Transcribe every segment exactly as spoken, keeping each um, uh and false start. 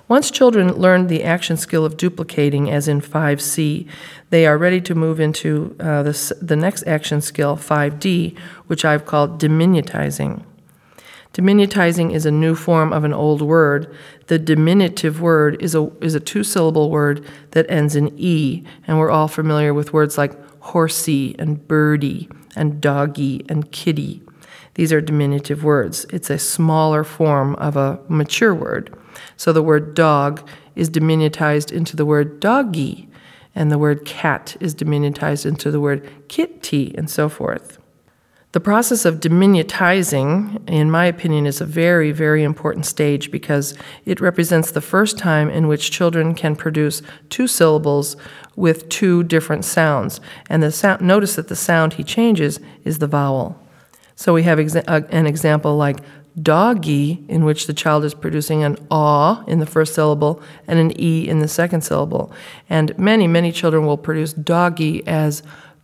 Once children learn the action skill of duplicating, as in five C, they are ready to move into uh, the, the next action skill, five D, which I've called diminutizing. Diminutizing is a new form of an old word. The diminutive word is a, is a two-syllable word that ends in E, and we're all familiar with words like horsey and birdie and doggy and kitty. These are diminutive words. It's a smaller form of a mature word. So the word dog is diminutized into the word doggy, and the word cat is diminutized into the word kitty, and so forth. The process of diminutizing, in my opinion, is a very, very important stage because it represents the first time in which children can produce two syllables with two different sounds. And the sound, notice that the sound he changes is the vowel. So we have exa- uh, an example like doggy, in which the child is producing an aw in the first syllable and an e in the second syllable. And many, many children will produce doggy as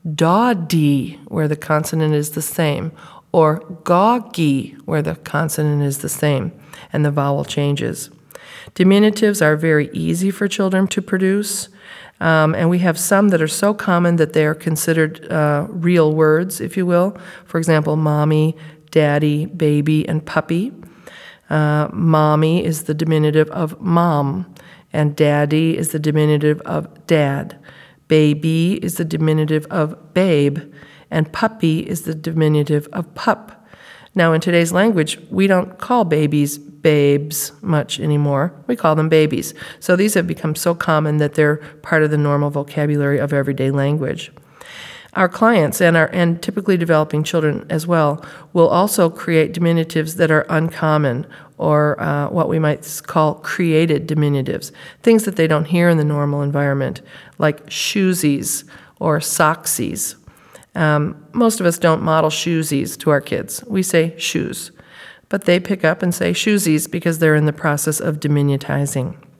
dawdy, where the consonant is the same, or gawgy, where the consonant is the same, and the vowel changes. Diminutives are very easy for children to produce, um, and we have some that are so common that they are considered uh, real words, if you will. For example, mommy, daddy, baby, and puppy. Uh, mommy is the diminutive of mom, and daddy is the diminutive of dad. Baby is the diminutive of babe, and puppy is the diminutive of pup. Now, in today's language, we don't call babies babes much anymore. We call them babies. So these have become so common that they're part of the normal vocabulary of everyday language. Our clients, and our and typically developing children as well, will also create diminutives that are uncommon, or uh, what we might call created diminutives, things that they don't hear in the normal environment, like shoesies or socksies. Um, most of us don't model shoesies to our kids. We say shoes, but they pick up and say shoesies because they're in the process of diminutizing.